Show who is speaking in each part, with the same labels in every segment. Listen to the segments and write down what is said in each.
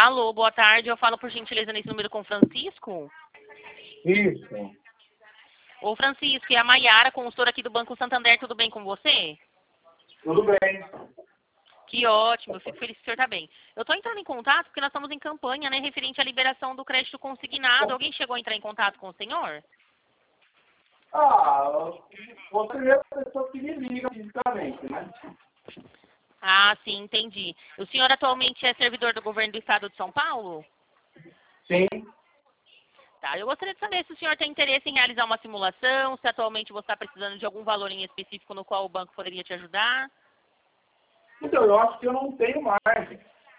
Speaker 1: Alô, boa tarde. Eu falo por gentileza nesse número com o Francisco.
Speaker 2: Isso.
Speaker 1: Ô, Francisco, é a Maiara, consultora aqui do Banco Santander. Tudo bem com você?
Speaker 2: Tudo bem.
Speaker 1: Que ótimo. Eu fico feliz que o senhor está bem. Eu estou entrando em contato porque nós estamos em campanha, né, referente à liberação do crédito consignado. Alguém chegou a entrar em contato com o senhor?
Speaker 2: Você é a pessoa que me liga fisicamente, né?
Speaker 1: Ah, sim, entendi. O senhor atualmente é servidor do governo do estado de São Paulo?
Speaker 2: Sim.
Speaker 1: Tá, eu gostaria de saber se o senhor tem interesse em realizar uma simulação, se atualmente você está precisando de algum valor em específico no qual o banco poderia te ajudar.
Speaker 2: Então, eu acho que eu não tenho margem.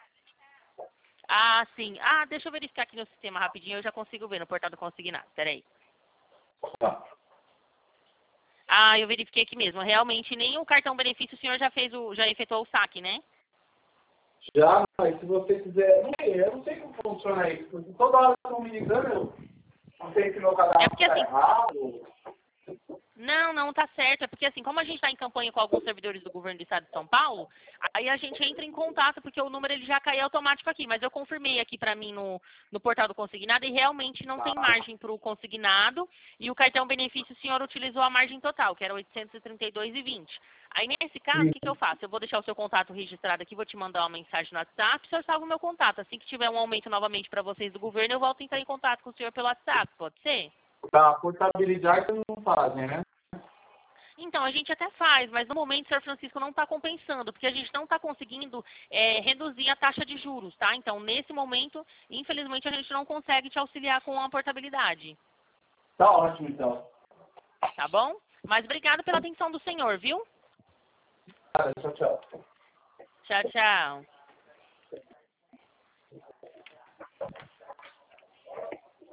Speaker 1: Ah, sim. Ah, deixa eu verificar aqui no sistema rapidinho, eu já consigo ver no portal do consignado. Peraí.
Speaker 2: Tá.
Speaker 1: Ah, eu verifiquei aqui mesmo. Realmente, nem o cartão benefício o senhor já efetuou o saque, né?
Speaker 2: Já, mas se você quiser... Eu não sei como funciona isso, porque toda hora que estão me ligando, eu não sei se meu cadastro
Speaker 1: É porque
Speaker 2: está
Speaker 1: assim,
Speaker 2: errado.
Speaker 1: não, tá certo. É porque assim, como a gente está em campanha com alguns servidores do governo do estado de São Paulo, aí a gente entra em contato, porque o número ele já caiu automático aqui. Mas eu confirmei aqui para mim no portal do consignado e realmente não tem margem para o consignado. E o cartão benefício o senhor utilizou a margem total, que era 832,20. Aí nesse caso, o que eu faço? Eu vou deixar o seu contato registrado aqui, vou te mandar uma mensagem no WhatsApp, o senhor salva o meu contato. Assim que tiver um aumento novamente para vocês do governo, eu volto a entrar em contato com o senhor pelo WhatsApp, pode ser?
Speaker 2: Tá, portabilidade não fazem, né?
Speaker 1: Então, a gente até faz, mas no momento o senhor Francisco não está compensando, porque a gente não está conseguindo reduzir a taxa de juros, tá? Então, nesse momento, infelizmente, a gente não consegue te auxiliar com a portabilidade,
Speaker 2: Tá ótimo, então.
Speaker 1: tá bom? Mas obrigado pela atenção do senhor, viu?
Speaker 2: Tchau, tchau.
Speaker 1: Tchau, tchau.